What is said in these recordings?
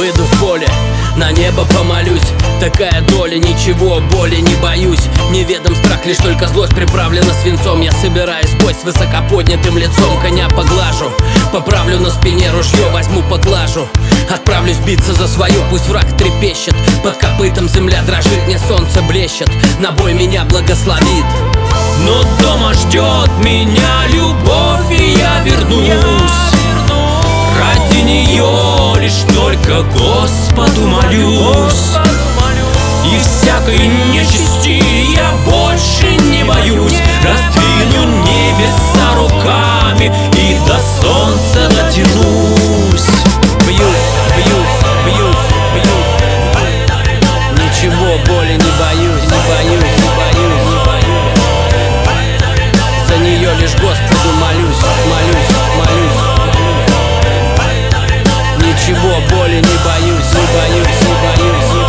Выйду в поле, на небо помолюсь. Такая доля, ничего, боли не боюсь. Неведом страх, лишь только злость приправлена свинцом. Я собираюсь в бой с высокоподнятым лицом. Коня поглажу, поправлю на спине ружье, возьму поглажу. Отправлюсь биться за свою, пусть враг трепещет. Под копытом земля дрожит, мне солнце блещет. На бой меня благословит. Но дома ждет меня любовь, и я вернусь. Ради нее лишь только Господу молюсь. И всякой нечисти я больше не боюсь. Раздвину небеса руками и до солнца дотянусь. Бьюсь, бьюсь, бьюсь, бьюсь. Ничего, боли не боюсь, не боюсь, не боюсь, не боюсь. За нее лишь Господу молюсь, молюсь, молюсь. Ничего, боли не боюсь, не боюсь, не боюсь, не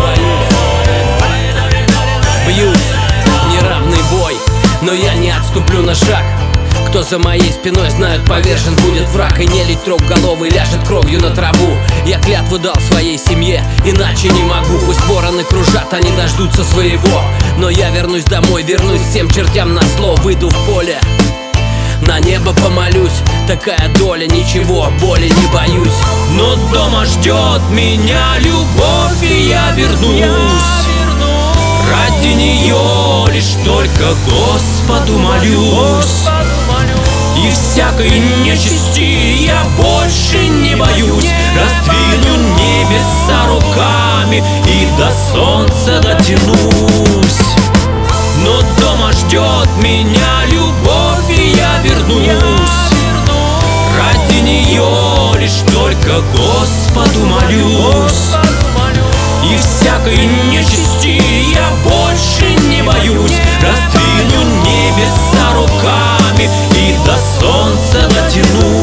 боюсь. Бьюсь, неравный бой, но я не отступлю на шаг. Кто за моей спиной, знают, повержен будет враг. И не лить трехголовый ляжет кровью на траву. Я клятву дал своей семье, иначе не могу. Пусть вороны кружат, они дождутся своего. Но я вернусь домой, вернусь всем чертям назло. Выйду в поле, на небо помолюсь. Такая доля, ничего, боли не боюсь. Но дома ждет меня любовь, и я вернусь. Ради нее лишь только Господу молюсь. И всякой нечисти я больше не боюсь. Раздвину небеса руками и до солнца дотянусь. Но дома ждет меня любовь, и я вернусь. Ради нее лишь только Господу молюсь. И всякой нечисти я больше не боюсь. Раздвину небеса руками и до солнца дотянусь.